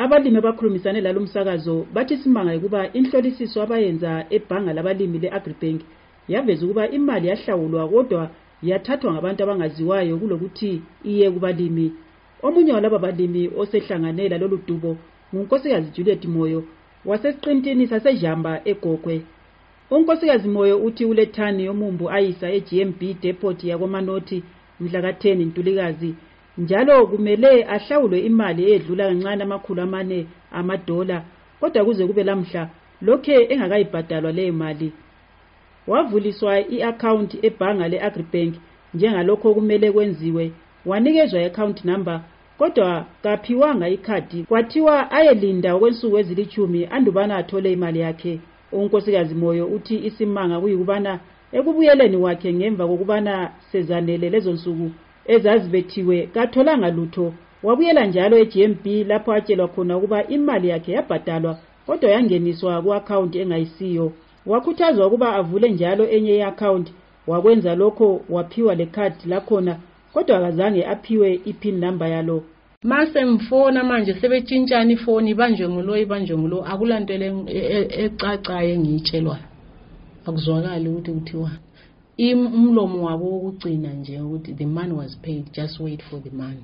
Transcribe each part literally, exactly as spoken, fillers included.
Abalimi abakhulumisane lalomsakazo bathi isimanga ukuba inhlolisiso abayenza ebhanga labalimi leAgribank yaveza ukuba imali yahlawulwa kodwa yathathwa ngabantu abangaziwayo kulokuthi iye kubalimi. Omunye walaba balimi osehlanganela lolu dubo ngunkosikazi Juliet Moyo wasesiqintini sasejamba eGogwe. Unkosikazi Moyo uthi ulethani yomumbu ayisa eG M B depot yakoManoti mhla ka ten Ntulikazi njalo kumele ahlawulwe imali edlula kancane amakhulu amane amadola kodwa kuze kube lamhla lokhe engakayibhadalwa le mali. Wavuliswa i-account ebhanga leAgribank njengalokho kumele kwenziwe, wanikezwa i-account number kodwa kaphiwanga ikhadi kwathiwa ayelinda okwensuku ezilithumi andubana athole imali yakhe. Unkosikazi Moyo uthi isimanga kuyikubana ekubuyeleni wakhe ngemva kokubana sezanele lezo nsuku ezazibethiwe katholanga lutho, wabuyela njalo eG M B lapho atshelwa khona ukuba imali yakhe yabhadalwa kodwa yangeniswa ku-account engayisiyo. Wakhuthazwa ukuba avule njalo enye i-account, wakwenza lokho waphiwa lekhadi lakhona kodwa akazange aphiwe i-pin number yalo. Mase mfona manje sebetshintshana ifoni ibanjwe ngulo ibanjwe ngulo akulanto ecacayo engiyitshelwayo. Akuzwakali ukuthi kuthiwa umlomo wabo wokugcina nje ukuthi the man was paid, just wait for the man.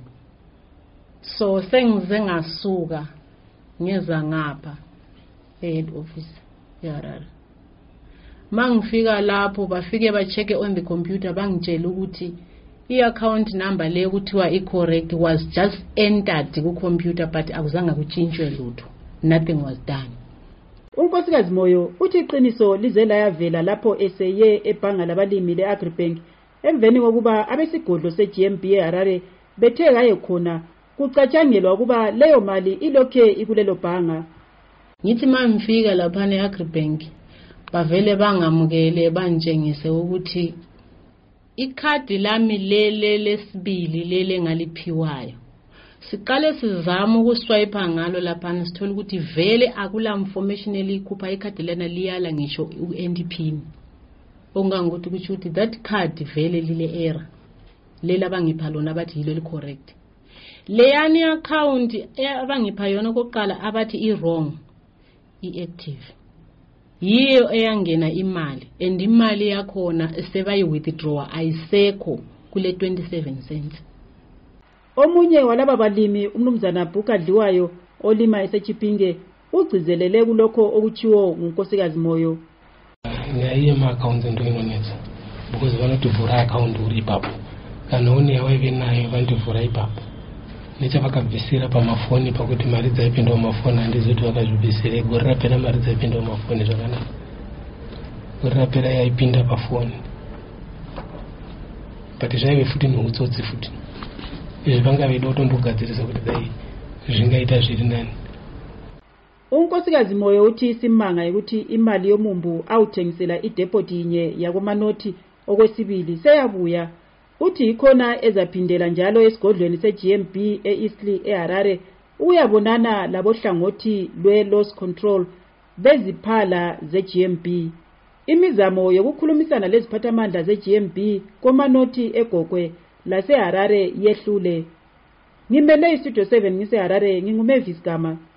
So sengize ngasuka ngeza ngapha head office yarara. Mangifika lapho bafike ba check on the computer bangitshela ukuthi i-account number le kuthiwa i-correct was just entered ku computer but akuzange kuchintshwe lutho, nothing was done. Unkosikazi Moyo uthi iqiniso lize layavela lapho eseye ebhanga labalimi leAgribank emveni kokuba abesigodlo seG M B eHarare bethe kaye khona kucatshangelwa ukuba leyo mali ilokhe ikulelo bhanga. Ngithi mangifika lapha neAgribank bavele bangamukele banjengise ukuthi ikhadi lami lele lesibili lele ngaliphiwayo siqale sizama ukuswipe ngalo lapha sithola ukuthi vele akula information elikhupha ikhadi lena liyala ngisho u-N D P. Ongangokuthi kusho ukuthi that card vele lile error lela abangipha lona abathi yilo li correct. Leyani account abangipha yona kokuqala abathi i wrong i-active. Yiyo eyangena imali and imali yakhona sebayi withdraw ayisekho kule twenty-seven cents. Omunye walaba balimi umnumzana Bukadliwayo olima eseChipinge ugcizelele kulokho okuchiwo ngunkosikazi Moyo. Ngayiye ma account into inonetsa because vanotuvhura account uri ipapo kana une yawe nayo vanotuvhura ipapo necha vakabvisira pamafoni pakuti mari dzaipinda mumafoni handizoti vakazvibvisira gore rapera mari dzaipinda mumafoni zvakanaka gore rapera yaipinda pafoni but zvaive futi neutsotsi futi izvi vanga veida kutombogadzirisa kuti dai zvingaita zviri nani. Unkosikazi Moyo uthi isimanga ukuthi imali yomumbu awuthengisela idepot inye yakoManoti okwesibili seyabuya. Uthi ikhona ezaphindela njalo esigodlweni seG M B eEastleigh eHarare uyabonana labohlangothi lwe-loss control beziphala zeG M B. Imizamo yokukhulumisana leziphathamandla zeG M B koManoti eGogwe laseHarare yehlule. Ngimele iStudio seven ngiseHarare nginguMavis Gama.